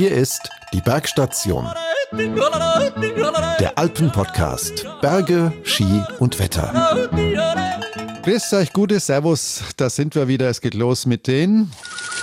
Hier ist die Bergstation. Der Alpen-Podcast. Berge, Ski und Wetter. Grüß euch, gute Servus, da sind wir wieder. Es geht los mit den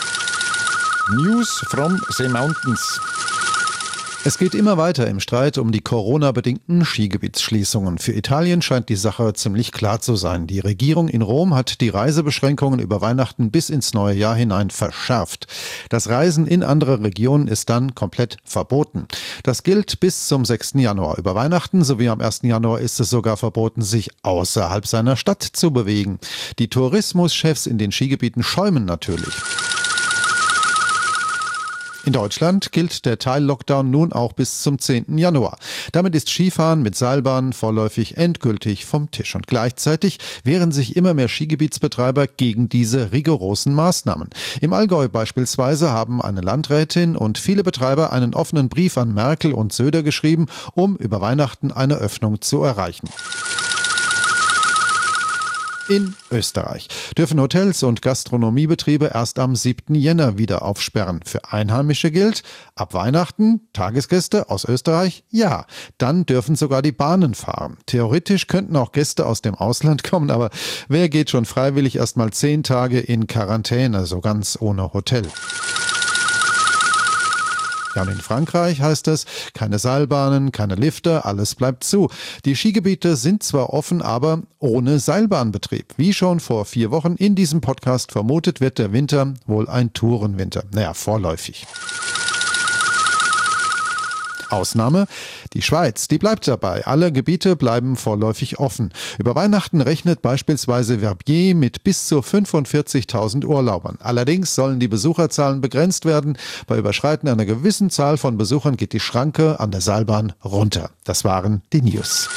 News from the Mountains. Es geht immer weiter im Streit um die Corona-bedingten Skigebietsschließungen. Für Italien scheint die Sache ziemlich klar zu sein. Die Regierung in Rom hat die Reisebeschränkungen über Weihnachten bis ins neue Jahr hinein verschärft. Das Reisen in andere Regionen ist dann komplett verboten. Das gilt bis zum 6. Januar. Über Weihnachten sowie am 1. Januar ist es sogar verboten, sich außerhalb seiner Stadt zu bewegen. Die Tourismuschefs in den Skigebieten schäumen natürlich. In Deutschland gilt der Teil-Lockdown nun auch bis zum 10. Januar. Damit ist Skifahren mit Seilbahnen vorläufig endgültig vom Tisch. Und gleichzeitig wehren sich immer mehr Skigebietsbetreiber gegen diese rigorosen Maßnahmen. Im Allgäu beispielsweise haben eine Landrätin und viele Betreiber einen offenen Brief an Merkel und Söder geschrieben, um über Weihnachten eine Öffnung zu erreichen. In Österreich dürfen Hotels und Gastronomiebetriebe erst am 7. Jänner wieder aufsperren. Für Einheimische gilt, ab Weihnachten, Tagesgäste aus Österreich, ja. Dann dürfen sogar die Bahnen fahren. Theoretisch könnten auch Gäste aus dem Ausland kommen, aber wer geht schon freiwillig erst mal 10 Tage in Quarantäne, so ganz ohne Hotel? Ja, und in Frankreich heißt es, keine Seilbahnen, keine Lifte, alles bleibt zu. Die Skigebiete sind zwar offen, aber ohne Seilbahnbetrieb. Wie schon vor 4 Wochen in diesem Podcast vermutet, wird der Winter wohl ein Tourenwinter. Naja, vorläufig. Ausnahme, die Schweiz, die bleibt dabei. Alle Gebiete bleiben vorläufig offen. Über Weihnachten rechnet beispielsweise Verbier mit bis zu 45.000 Urlaubern. Allerdings sollen die Besucherzahlen begrenzt werden. Bei Überschreiten einer gewissen Zahl von Besuchern geht die Schranke an der Seilbahn runter. Das waren die News.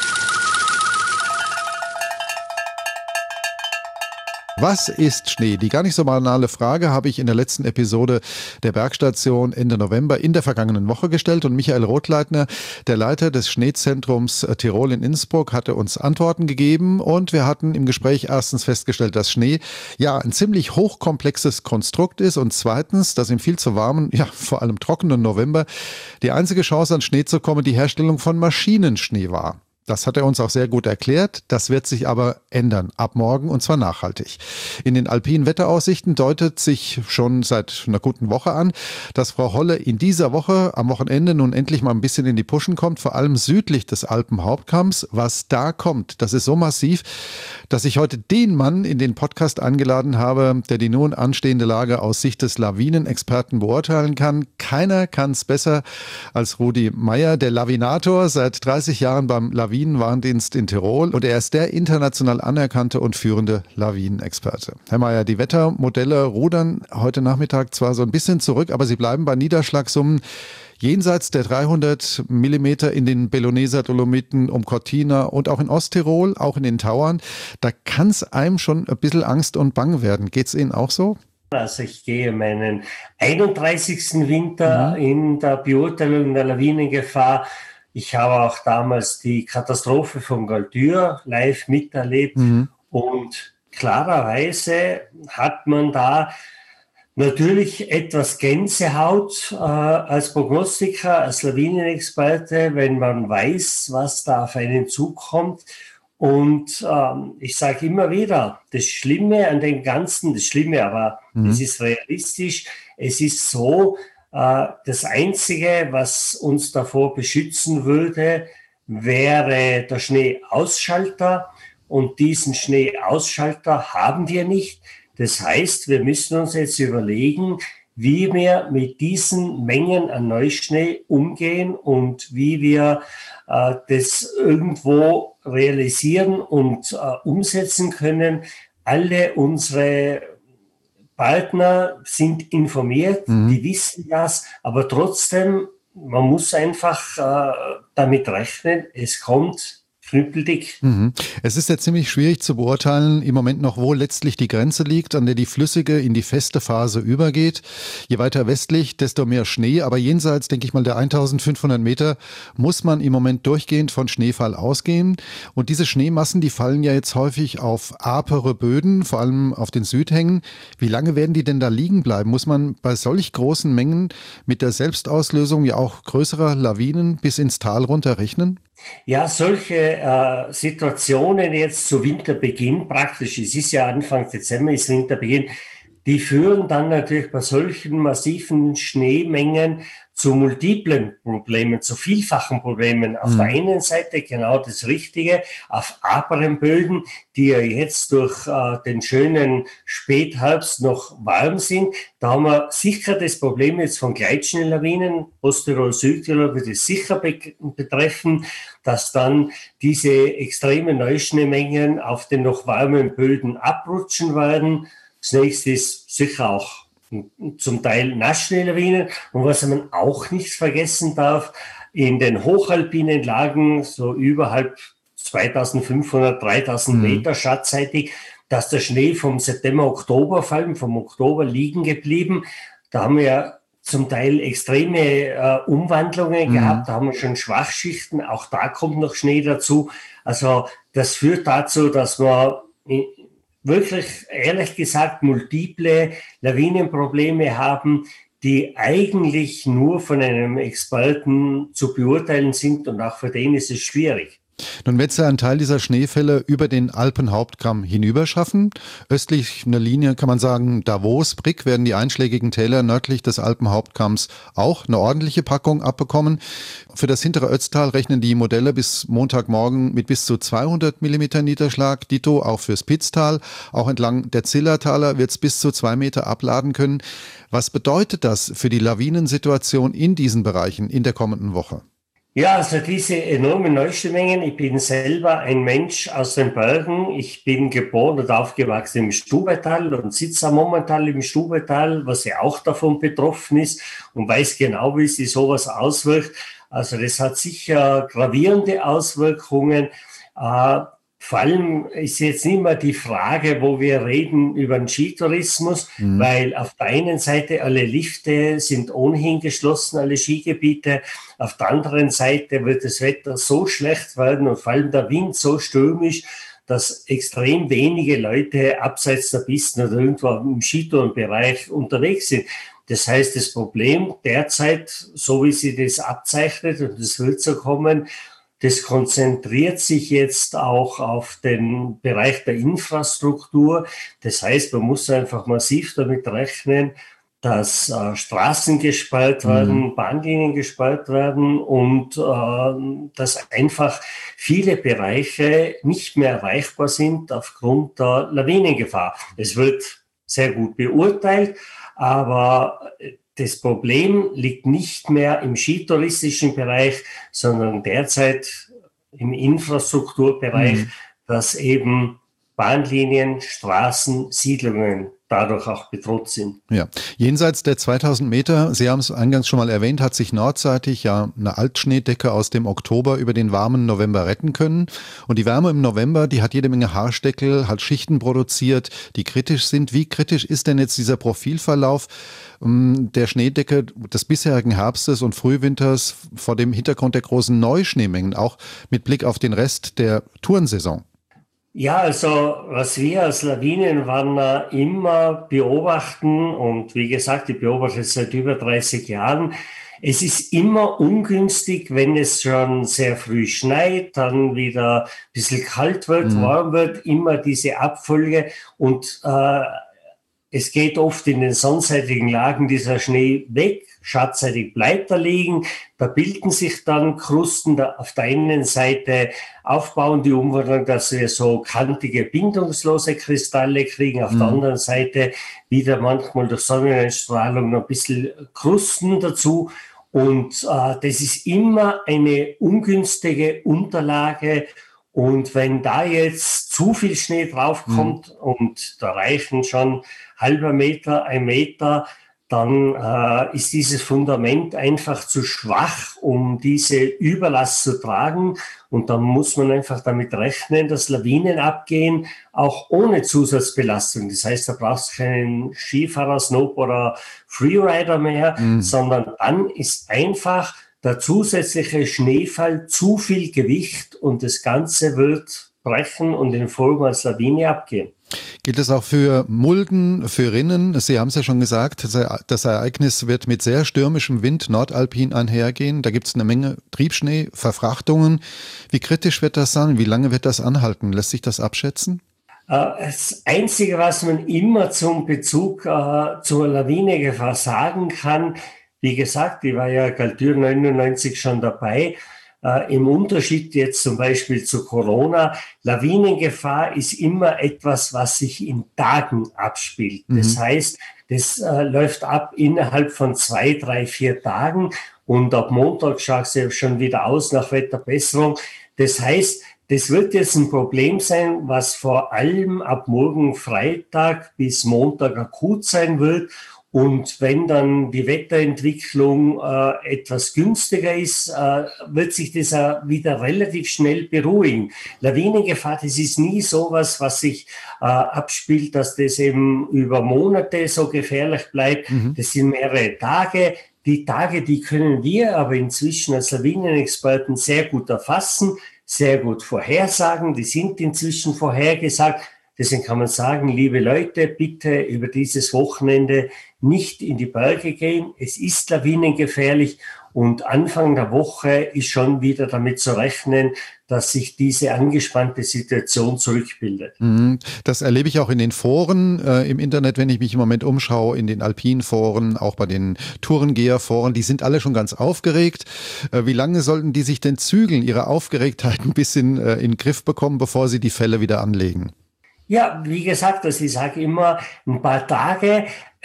Was ist Schnee? Die gar nicht so banale Frage habe ich in der letzten Episode der Bergstation Ende November in der vergangenen Woche gestellt und Michael Rothleitner, der Leiter des Schneezentrums Tirol in Innsbruck, hatte uns Antworten gegeben und wir hatten im Gespräch erstens festgestellt, dass Schnee ja ein ziemlich hochkomplexes Konstrukt ist und zweitens, dass im viel zu warmen, ja vor allem trockenen November die einzige Chance an Schnee zu kommen die Herstellung von Maschinenschnee war. Das hat er uns auch sehr gut erklärt. Das wird sich aber ändern, ab morgen und zwar nachhaltig. In den alpinen Wetteraussichten deutet sich schon seit einer guten Woche an, dass Frau Holle in dieser Woche am Wochenende nun endlich mal ein bisschen in die Puschen kommt, vor allem südlich des Alpenhauptkamms. Was da kommt, das ist so massiv, dass ich heute den Mann in den Podcast eingeladen habe, der die nun anstehende Lage aus Sicht des Lawinenexperten beurteilen kann. Keiner kann es besser als Rudi Meier, der Lawinator, seit 30 Jahren beim Lawinenwarndienst in Tirol und er ist der international anerkannte und führende Lawinenexperte. Herr Meier, die Wettermodelle rudern heute Nachmittag zwar so ein bisschen zurück, aber sie bleiben bei Niederschlagssummen jenseits der 300 Millimeter in den Belloneser Dolomiten um Cortina und auch in Osttirol, auch in den Tauern. Da kann es einem schon ein bisschen Angst und Bang werden. Geht es Ihnen auch so? Also ich gehe meinen 31. Winter in der Beurteilung der Lawinengefahr. Ich habe auch damals die Katastrophe von Galtür live miterlebt und klarerweise hat man da natürlich etwas Gänsehaut als Prognostiker, als Lawinenexperte, wenn man weiß, was da auf einen zukommt. Und ich sage immer wieder, das Schlimme an dem Ganzen, aber es ist realistisch, es ist so, das Einzige, was uns davor beschützen würde, wäre der Schneeausschalter und diesen Schneeausschalter haben wir nicht. Das heißt, wir müssen uns jetzt überlegen, wie wir mit diesen Mengen an Neuschnee umgehen und wie wir das irgendwo realisieren und umsetzen können. Alle unsere Partner sind informiert, die wissen das, aber trotzdem, man muss einfach damit rechnen, es kommt knüppeldick. Es ist ja ziemlich schwierig zu beurteilen im Moment noch, wo letztlich die Grenze liegt, an der die flüssige in die feste Phase übergeht. Je weiter westlich, desto mehr Schnee. Aber jenseits, denke ich mal, der 1500 Meter muss man im Moment durchgehend von Schneefall ausgehen. Und diese Schneemassen, die fallen ja jetzt häufig auf apere Böden, vor allem auf den Südhängen. Wie lange werden die denn da liegen bleiben? Muss man bei solch großen Mengen mit der Selbstauslösung ja auch größerer Lawinen bis ins Tal runter rechnen? Ja, solche Situationen jetzt zu Winterbeginn, praktisch, es ist ja Anfang Dezember, ist Winterbeginn, die führen dann natürlich bei solchen massiven Schneemengen zu multiplen Problemen, zu vielfachen Problemen. Auf der einen Seite genau das Richtige, auf aperen Böden, die ja jetzt durch den schönen Spätherbst noch warm sind. Da haben wir sicher das Problem jetzt von Gleitschnelllawinen, Osttirol, Südtirol wird es sicher betreffen, dass dann diese extremen Neuschneemengen auf den noch warmen Böden abrutschen werden. Das nächste ist sicher auch zum Teil Nassschneelawinen. Und was man auch nicht vergessen darf, in den hochalpinen Lagen, so überhalb 2500, 3000 Meter schattseitig, dass der Schnee vom September, Oktober, vor allem vom Oktober liegen geblieben. Da haben wir ja zum Teil extreme Umwandlungen gehabt, da haben wir schon Schwachschichten, auch da kommt noch Schnee dazu. Also das führt dazu, dass wir wirklich, ehrlich gesagt, multiple Lawinenprobleme haben, die eigentlich nur von einem Experten zu beurteilen sind und auch für den ist es schwierig. Nun wird es ja einen Teil dieser Schneefälle über den Alpenhauptkamm hinüberschaffen. Östlich einer Linie kann man sagen, Davos, Brig, werden die einschlägigen Täler nördlich des Alpenhauptkamms auch eine ordentliche Packung abbekommen. Für das hintere Ötztal rechnen die Modelle bis Montagmorgen mit bis zu 200 Millimeter Niederschlag. Dito auch fürs Pitztal. Auch entlang der Zillertaler wird es bis zu 2 Meter abladen können. Was bedeutet das für die Lawinensituation in diesen Bereichen in der kommenden Woche? Ja, also diese enormen Neuschneemengen. Ich bin selber ein Mensch aus den Bergen. Ich bin geboren und aufgewachsen im Stubaital und sitze momentan im Stubaital, was ja auch davon betroffen ist und weiß genau, wie sich sowas auswirkt. Also das hat sicher gravierende Auswirkungen. Vor allem ist jetzt nicht mehr die Frage, wo wir reden über den Skitourismus, weil auf der einen Seite alle Lifte sind ohnehin geschlossen, alle Skigebiete. Auf der anderen Seite wird das Wetter so schlecht werden und vor allem der Wind so stürmisch, dass extrem wenige Leute abseits der Pisten oder irgendwo im Skitourenbereich unterwegs sind. Das heißt, das Problem derzeit, so wie sie das abzeichnet, und das wird so kommen, das konzentriert sich jetzt auch auf den Bereich der Infrastruktur. Das heißt, man muss einfach massiv damit rechnen, dass Straßen gesperrt werden, Bahnlinien gesperrt werden und dass einfach viele Bereiche nicht mehr erreichbar sind aufgrund der Lawinengefahr. Es wird sehr gut beurteilt, aber das Problem liegt nicht mehr im skitouristischen Bereich, sondern derzeit im Infrastrukturbereich, dass eben Bahnlinien, Straßen, Siedlungen dadurch auch bedroht sind. Ja, jenseits der 2000 Meter, Sie haben es eingangs schon mal erwähnt, hat sich nordseitig ja eine Altschneedecke aus dem Oktober über den warmen November retten können. Und die Wärme im November, die hat jede Menge Haarsteckel, hat Schichten produziert, die kritisch sind. Wie kritisch ist denn jetzt dieser Profilverlauf der Schneedecke des bisherigen Herbstes und Frühwinters vor dem Hintergrund der großen Neuschneemengen, auch mit Blick auf den Rest der Tourensaison? Ja, also was wir als Lawinenwarner immer beobachten, und wie gesagt, ich beobachte es seit über 30 Jahren, es ist immer ungünstig, wenn es schon sehr früh schneit, dann wieder ein bisschen kalt wird, warm wird, immer diese Abfolge und es geht oft in den sonnenseitigen Lagen dieser Schnee weg, schattseitig bleibt er liegen, da bilden sich dann Krusten, da auf der einen Seite aufbauen die Umwandlung, dass wir so kantige, bindungslose Kristalle kriegen, auf der anderen Seite wieder manchmal durch Sonneneinstrahlung noch ein bisschen Krusten dazu und das ist immer eine ungünstige Unterlage. Und wenn da jetzt zu viel Schnee draufkommt und da reichen schon halber Meter, 1 Meter, dann ist dieses Fundament einfach zu schwach, um diese Überlast zu tragen. Und dann muss man einfach damit rechnen, dass Lawinen abgehen, auch ohne Zusatzbelastung. Das heißt, da brauchst du keinen Skifahrer, Snowboarder, Freerider mehr, sondern dann ist einfach der zusätzliche Schneefall zu viel Gewicht und das Ganze wird brechen und in Folge als Lawine abgehen. Gilt es auch für Mulden, für Rinnen? Sie haben es ja schon gesagt, das Ereignis wird mit sehr stürmischem Wind nordalpin einhergehen. Da gibt es eine Menge Triebschnee, Verfrachtungen. Wie kritisch wird das sein? Wie lange wird das anhalten? Lässt sich das abschätzen? Das Einzige, was man immer zum Bezug zur Lawinengefahr sagen kann, wie gesagt, ich war ja Galtür 99 schon dabei, im Unterschied jetzt zum Beispiel zu Corona, Lawinengefahr ist immer etwas, was sich in Tagen abspielt. Das heißt, das läuft ab innerhalb von 2, 3, 4 Tagen und ab Montag schaut es ja schon wieder aus nach Wetterbesserung. Das heißt, das wird jetzt ein Problem sein, was vor allem ab morgen Freitag bis Montag akut sein wird. Und wenn dann die Wetterentwicklung etwas günstiger ist, wird sich das wieder relativ schnell beruhigen. Lawinengefahr, das ist nie sowas, was sich abspielt, dass das eben über Monate so gefährlich bleibt. Das sind mehrere Tage. Die Tage, die können wir aber inzwischen als Lawinenexperten sehr gut erfassen, sehr gut vorhersagen. Die sind inzwischen vorhergesagt. Deswegen kann man sagen, liebe Leute, bitte über dieses Wochenende nicht in die Berge gehen. Es ist lawinengefährlich und Anfang der Woche ist schon wieder damit zu rechnen, dass sich diese angespannte Situation zurückbildet. Das erlebe ich auch in den Foren im Internet, wenn ich mich im Moment umschaue, in den Alpin-Foren, auch bei den Tourengeher-Foren. Die sind alle schon ganz aufgeregt. Wie lange sollten die sich denn zügeln, ihre Aufgeregtheit ein bisschen in den Griff bekommen, bevor sie die Fälle wieder anlegen? Ja, wie gesagt, also ich sage immer ein paar Tage.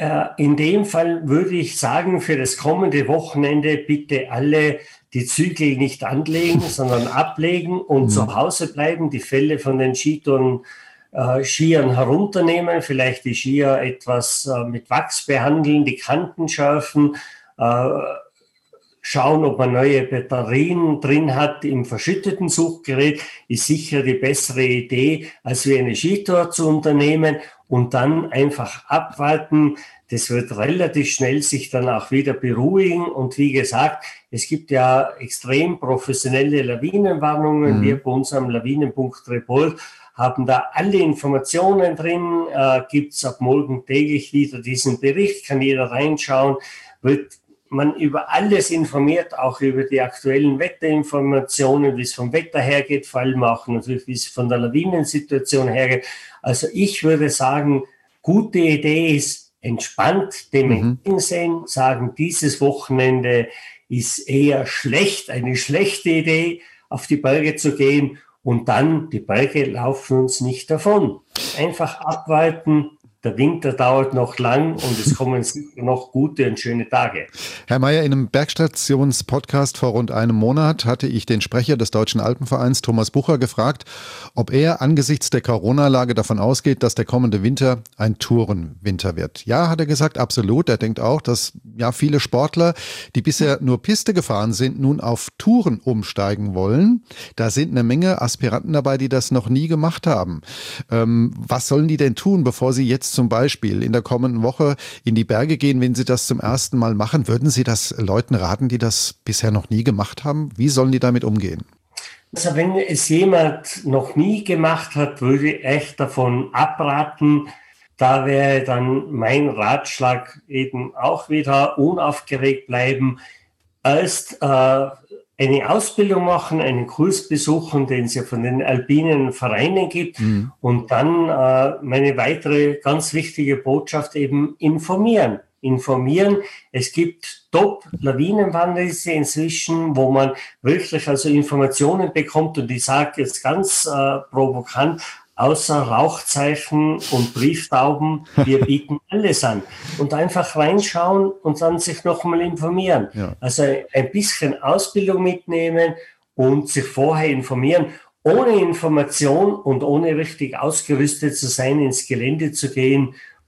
In dem Fall würde ich sagen, für das kommende Wochenende bitte alle die Zügel nicht anlegen, sondern ablegen und zu Hause bleiben, die Fälle von den Skiern herunternehmen, vielleicht die Skier etwas mit Wachs behandeln, die Kanten schärfen, schauen, ob man neue Batterien drin hat im verschütteten Suchgerät, ist sicher die bessere Idee, als wie eine Skitour zu unternehmen und dann einfach abwarten. Das wird relativ schnell sich dann auch wieder beruhigen. Und wie gesagt, es gibt ja extrem professionelle Lawinenwarnungen. Wir bei unserem Lawinenpunkt Report haben da alle Informationen drin. Gibt es ab morgen täglich wieder diesen Bericht, kann jeder reinschauen, wird man über alles informiert, auch über die aktuellen Wetterinformationen, wie es vom Wetter hergeht, vor allem auch natürlich, wie es von der Lawinensituation hergeht. Also ich würde sagen, gute Idee ist, entspannt dem entgegensehen, sagen, dieses Wochenende ist eher schlecht, eine schlechte Idee, auf die Berge zu gehen und dann, die Berge laufen uns nicht davon. Einfach abwarten. Der Winter dauert noch lang und es kommen sicher noch gute und schöne Tage. Herr Mayer, in einem Bergstations-Podcast vor rund einem Monat hatte ich den Sprecher des Deutschen Alpenvereins, Thomas Bucher, gefragt, ob er angesichts der Corona-Lage davon ausgeht, dass der kommende Winter ein Tourenwinter wird. Ja, hat er gesagt, absolut. Er denkt auch, dass ja viele Sportler, die bisher nur Piste gefahren sind, nun auf Touren umsteigen wollen. Da sind eine Menge Aspiranten dabei, die das noch nie gemacht haben. Was sollen die denn tun, bevor sie jetzt zum Beispiel in der kommenden Woche in die Berge gehen, wenn Sie das zum ersten Mal machen? Würden Sie das Leuten raten, die das bisher noch nie gemacht haben? Wie sollen die damit umgehen? Also wenn es jemand noch nie gemacht hat, würde ich echt davon abraten. Da wäre dann mein Ratschlag eben auch wieder unaufgeregt bleiben. Erst eine Ausbildung machen, einen Kurs besuchen, den es ja von den alpinen Vereinen gibt und dann meine weitere ganz wichtige Botschaft eben informieren. Es gibt Top-Lawinenwarnliste inzwischen, wo man wirklich also Informationen bekommt und ich sage jetzt ganz provokant, außer Rauchzeichen und Brieftauben, wir bieten alles an. Und einfach reinschauen und dann sich nochmal informieren. Ja. Also ein bisschen Ausbildung mitnehmen und sich vorher informieren. Ohne Information und ohne richtig ausgerüstet zu sein, ins Gelände zu gehen,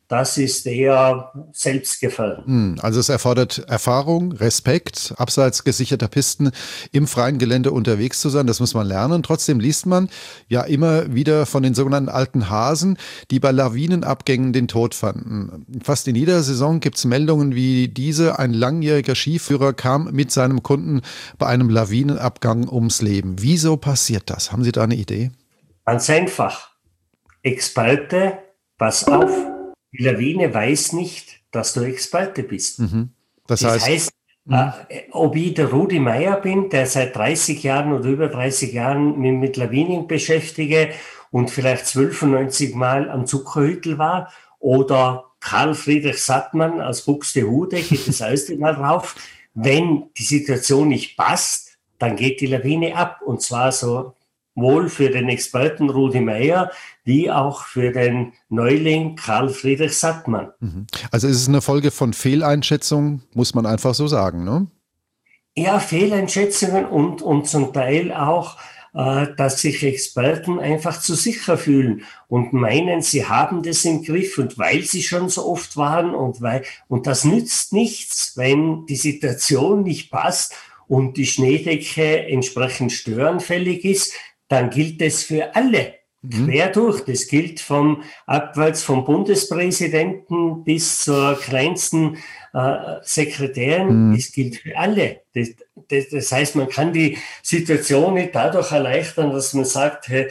das ist eher selbstgefallen. Also es erfordert Erfahrung, Respekt, abseits gesicherter Pisten im freien Gelände unterwegs zu sein. Das muss man lernen. Trotzdem liest man ja immer wieder von den sogenannten alten Hasen, die bei Lawinenabgängen den Tod fanden. Fast in jeder Saison gibt es Meldungen wie diese. Ein langjähriger Skifahrer kam mit seinem Kunden bei einem Lawinenabgang ums Leben. Wieso passiert das? Haben Sie da eine Idee? Ganz einfach. Experte, pass auf. Die Lawine weiß nicht, dass du Experte bist. Das heißt, ob ich der Rudi Meier bin, der seit 30 Jahren oder über 30 Jahren mich mit Lawinen beschäftige und vielleicht 92 Mal am Zuckerhüttel war, oder Karl Friedrich Sattmann aus Buxtehude, geht das erste Mal drauf. Wenn die Situation nicht passt, dann geht die Lawine ab. Und zwar sowohl für den Experten Rudi Meier, wie auch für den Neuling Karl Friedrich Sattmann. Also ist es eine Folge von Fehleinschätzung, muss man einfach so sagen, ne? Ja, Fehleinschätzungen und zum Teil auch, dass sich Experten einfach zu sicher fühlen und meinen, sie haben das im Griff, und weil sie schon so oft waren und das nützt nichts, wenn die Situation nicht passt und die Schneedecke entsprechend störanfällig ist, dann gilt es für alle. Quer durch. Das gilt abwärts vom Bundespräsidenten bis zur kleinsten Sekretärin. Das gilt für alle. Das heißt, man kann die Situation nicht dadurch erleichtern, dass man sagt, hey,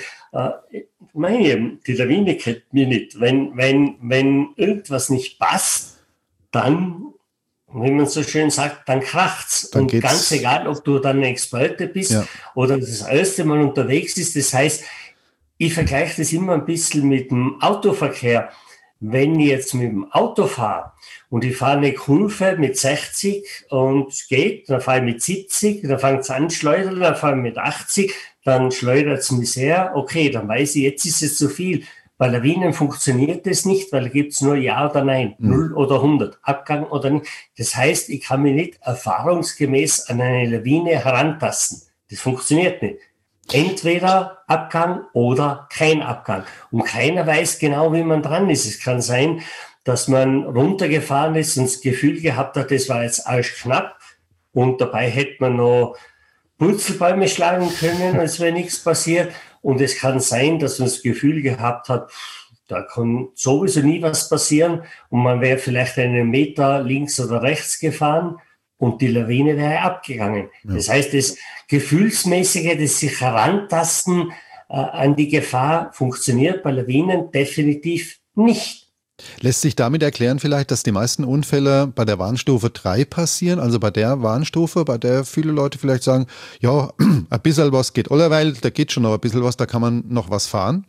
die Lawine kennt mir nicht. Wenn irgendwas nicht passt, dann, wie man so schön sagt, dann kracht's. Dann und geht's. Ganz egal, ob du dann ein Experte bist oder das erste Mal unterwegs ist. Das heißt, ich vergleiche das immer ein bisschen mit dem Autoverkehr. Wenn ich jetzt mit dem Auto fahre und ich fahre eine Kurve mit 60 und es geht, dann fahre ich mit 70, dann fängt es an zu schleudern, dann fahre ich mit 80, dann schleudert es mich sehr. Okay, dann weiß ich, jetzt ist es zu viel. Bei Lawinen funktioniert das nicht, weil da gibt es nur Ja oder Nein, 0 oder 100, Abgang oder nicht. Das heißt, ich kann mich nicht erfahrungsgemäß an eine Lawine herantasten. Das funktioniert nicht. Entweder Abgang oder kein Abgang. Und keiner weiß genau, wie man dran ist. Es kann sein, dass man runtergefahren ist und das Gefühl gehabt hat, das war jetzt arschknapp und dabei hätte man noch Purzelbäume schlagen können, als wäre nichts passiert. Und es kann sein, dass man das Gefühl gehabt hat, da kann sowieso nie was passieren und man wäre vielleicht einen Meter links oder rechts gefahren und die Lawine wäre abgegangen. Ja. Das heißt, das Gefühlsmäßige, das sich herantasten an die Gefahr, funktioniert bei Lawinen definitiv nicht. Lässt sich damit erklären vielleicht, dass die meisten Unfälle bei der Warnstufe 3 passieren, also bei der Warnstufe, bei der viele Leute vielleicht sagen, ja, ein bisschen was geht allerweil, da geht schon noch ein bisschen was, da kann man noch was fahren?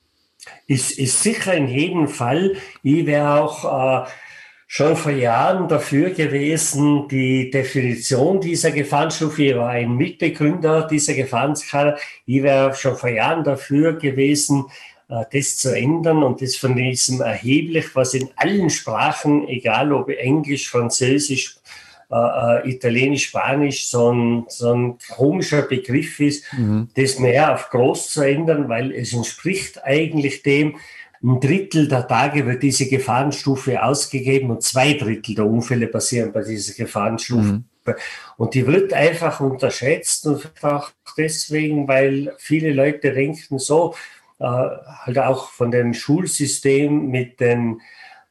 Ist sicher in jedem Fall. Ich wäre auch schon vor Jahren dafür gewesen, die Definition dieser Gefahrenstufe, ich war ein Mitbegründer dieser Gefahrenskala, ich wäre schon vor Jahren dafür gewesen, das zu ändern und das von diesem erheblich, was in allen Sprachen, egal ob Englisch, Französisch, Italienisch, Spanisch, so ein komischer Begriff ist, das mehr auf groß zu ändern, weil es entspricht eigentlich dem, 1/3 der Tage wird diese Gefahrenstufe ausgegeben und 2/3 der Unfälle passieren bei dieser Gefahrenstufe. Und die wird einfach unterschätzt und auch deswegen, weil viele Leute denken so, halt auch von dem Schulsystem mit den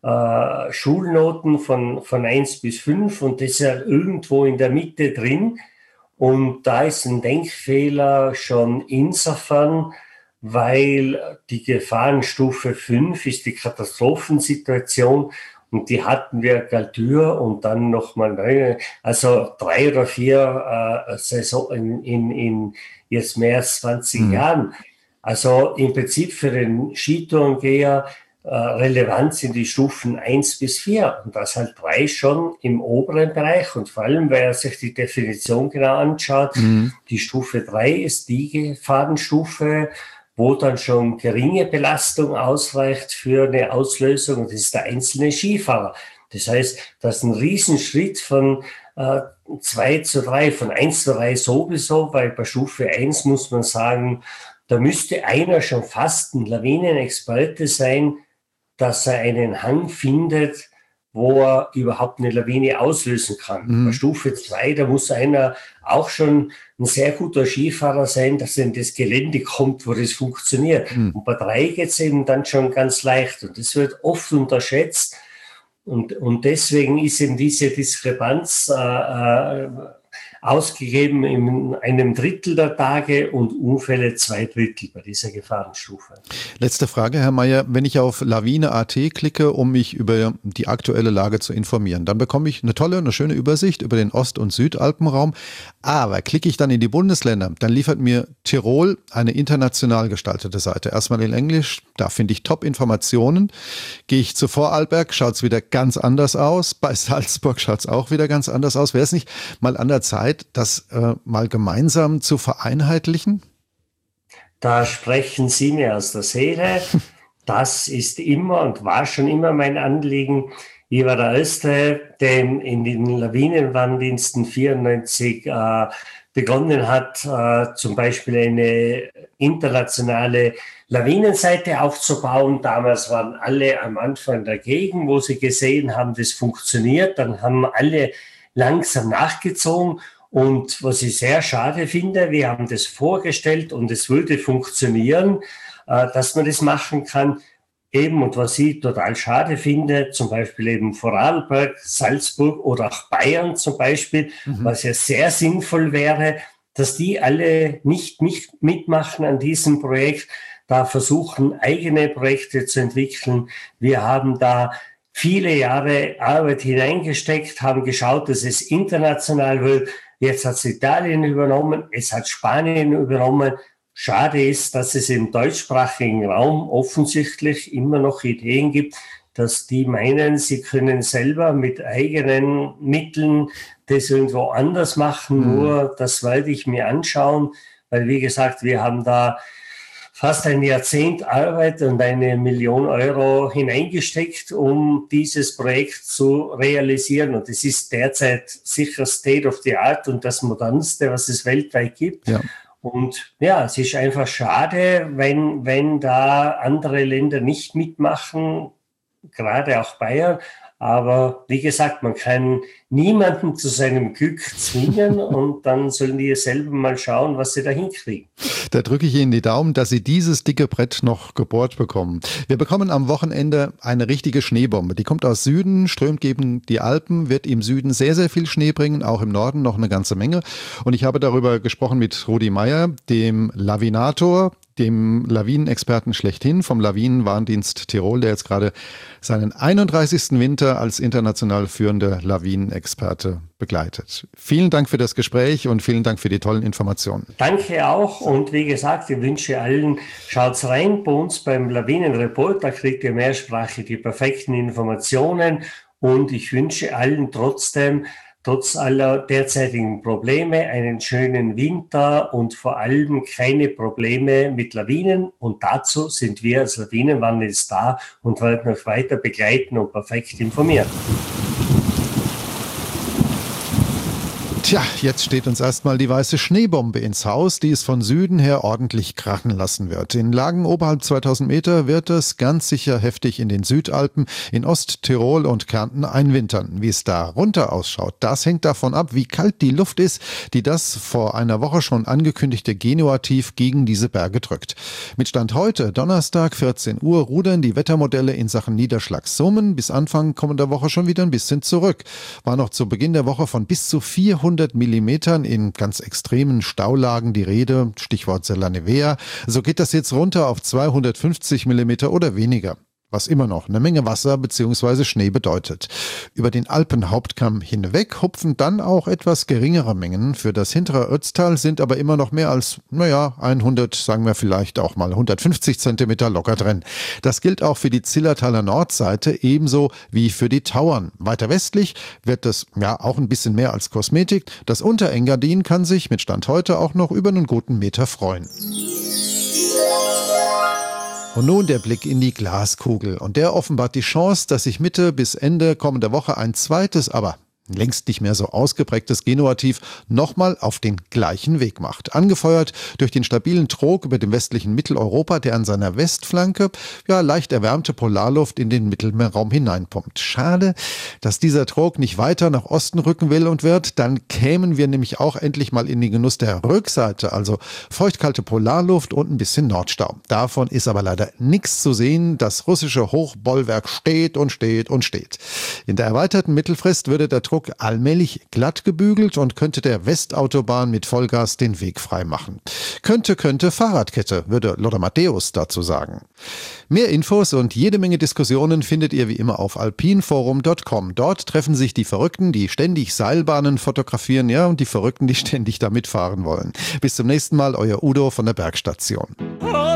Schulnoten von 1 bis 5 und das ist ja irgendwo in der Mitte drin. Und da ist ein Denkfehler schon insofern, weil die Gefahrenstufe 5 ist die Katastrophensituation und die hatten wir Galtür und dann nochmal, also 3 oder 4 Saison in jetzt mehr als 20 Jahren. Also im Prinzip für den Skitourengeher relevant sind die Stufen 1 bis 4 und das halt 3 schon im oberen Bereich und vor allem, weil er sich die Definition genau anschaut, die Stufe 3 ist die Gefahrenstufe, wo dann schon geringe Belastung ausreicht für eine Auslösung und das ist der einzelne Skifahrer. Das heißt, das ist ein Riesenschritt von 2 zu 3, von 1 zu 3 sowieso, weil bei Stufe 1 muss man sagen, da müsste einer schon fast ein Lawinenexperte sein, dass er einen Hang findet, wo er überhaupt eine Lawine auslösen kann. Bei Stufe 2, da muss einer auch schon ein sehr guter Skifahrer sein, dass er in das Gelände kommt, wo das funktioniert. Und bei 3 geht es eben dann schon ganz leicht. Und das wird oft unterschätzt. Und deswegen ist eben diese Diskrepanz ausgegeben in einem Drittel der Tage und Unfälle 2/3 bei dieser Gefahrenstufe. Letzte Frage, Herr Meyer. Wenn ich auf Lawine.at klicke, um mich über die aktuelle Lage zu informieren, dann bekomme ich eine schöne Übersicht über den Ost- und Südalpenraum. Aber klicke ich dann in die Bundesländer, dann liefert mir Tirol eine international gestaltete Seite. Erstmal in Englisch, da finde ich Top-Informationen. Gehe ich zu Vorarlberg, schaut es wieder ganz anders aus. Bei Salzburg schaut es auch wieder ganz anders aus. Wäre es nicht mal an der Zeit, das mal gemeinsam zu vereinheitlichen? Da sprechen Sie mir aus der Seele. Das ist immer und war schon immer mein Anliegen. Ich war der Erste, der in den Lawinenwarndiensten 94 begonnen hat, zum Beispiel eine internationale Lawinenseite aufzubauen. Damals waren alle am Anfang dagegen, wo sie gesehen haben, das funktioniert. Dann haben alle langsam nachgezogen. Und was ich sehr schade finde, wir haben das vorgestellt und es würde funktionieren, dass man das machen kann. Eben, und was ich total schade finde, zum Beispiel eben Vorarlberg, Salzburg oder auch Bayern zum Beispiel, was ja sehr sinnvoll wäre, dass die alle nicht mitmachen an diesem Projekt, da versuchen, eigene Projekte zu entwickeln. Wir haben da viele Jahre Arbeit hineingesteckt, haben geschaut, dass es international wird. Jetzt hat es Italien übernommen, es hat Spanien übernommen. Schade ist, dass es im deutschsprachigen Raum offensichtlich immer noch Ideen gibt, dass die meinen, sie können selber mit eigenen Mitteln das irgendwo anders machen. Nur das werde ich mir anschauen, weil wie gesagt, wir haben da fast ein Jahrzehnt Arbeit und 1 Million Euro hineingesteckt, um dieses Projekt zu realisieren. Und es ist derzeit sicher State of the Art und das Modernste, was es weltweit gibt. Ja. Und ja, es ist einfach schade, wenn da andere Länder nicht mitmachen, gerade auch Bayern. Aber wie gesagt, man kann niemanden zu seinem Glück zwingen und dann sollen die selber mal schauen, was sie da hinkriegen. Da drücke ich Ihnen die Daumen, dass Sie dieses dicke Brett noch gebohrt bekommen. Wir bekommen am Wochenende eine richtige Schneebombe. Die kommt aus Süden, strömt gegen die Alpen, wird im Süden sehr, sehr viel Schnee bringen, auch im Norden noch eine ganze Menge. Und ich habe darüber gesprochen mit Rudi Meyer, dem Lawinator, dem Lawinenexperten schlechthin vom Lawinenwarndienst Tirol, der jetzt gerade seinen 31. Winter als international führender Lawinenexperte begleitet. Vielen Dank für das Gespräch und vielen Dank für die tollen Informationen. Danke auch und wie gesagt, ich wünsche allen, schaut's rein bei uns beim Lawinenreport, da kriegt ihr mehrsprachig die perfekten Informationen und ich wünsche allen trotzdem, trotz aller derzeitigen Probleme, einen schönen Winter und vor allem keine Probleme mit Lawinen. Und dazu sind wir als Lawinenwarndienst da und werden euch weiter begleiten und perfekt informieren. Tja, jetzt steht uns erstmal die weiße Schneebombe ins Haus, die es von Süden her ordentlich krachen lassen wird. In Lagen oberhalb 2000 Meter wird es ganz sicher heftig in den Südalpen, in Osttirol und Kärnten einwintern. Wie es da runter ausschaut, das hängt davon ab, wie kalt die Luft ist, die das vor einer Woche schon angekündigte Genua-Tief gegen diese Berge drückt. Mit Stand heute, Donnerstag, 14 Uhr, rudern die Wettermodelle in Sachen Niederschlagssummen bis Anfang kommender Woche schon wieder ein bisschen zurück. War noch zu Beginn der Woche von bis zu 400 Millimetern in ganz extremen Staulagen die Rede, Stichwort Sella Nevea. So geht das jetzt runter auf 250 Millimeter oder weniger, was immer noch eine Menge Wasser bzw. Schnee bedeutet. Über den Alpenhauptkamm hinweg hupfen dann auch etwas geringere Mengen. Für das hintere Ötztal sind aber immer noch mehr als, 100, sagen wir vielleicht auch mal 150 Zentimeter locker drin. Das gilt auch für die Zillertaler Nordseite, ebenso wie für die Tauern. Weiter westlich wird es auch ein bisschen mehr als Kosmetik. Das Unterengadin kann sich mit Stand heute auch noch über einen guten Meter freuen. Und nun der Blick in die Glaskugel. Und der offenbart die Chance, dass sich Mitte bis Ende kommender Woche ein zweites, aber längst nicht mehr so ausgeprägtes Genuativ, nochmal auf den gleichen Weg macht. Angefeuert durch den stabilen Trog über dem westlichen Mitteleuropa, der an seiner Westflanke leicht erwärmte Polarluft in den Mittelmeerraum hineinpumpt. Schade, dass dieser Trog nicht weiter nach Osten rücken will und wird. Dann kämen wir nämlich auch endlich mal in den Genuss der Rückseite, also feuchtkalte Polarluft und ein bisschen Nordstau. Davon ist aber leider nichts zu sehen. Das russische Hochbollwerk steht und steht und steht. In der erweiterten Mittelfrist würde der Druck allmählich glatt gebügelt und könnte der Westautobahn mit Vollgas den Weg frei machen. Könnte, Fahrradkette, würde Lothar Matthäus dazu sagen. Mehr Infos und jede Menge Diskussionen findet ihr wie immer auf alpinforum.com. Dort treffen sich die Verrückten, die ständig Seilbahnen fotografieren, und die Verrückten, die ständig da mitfahren wollen. Bis zum nächsten Mal, euer Udo von der Bergstation.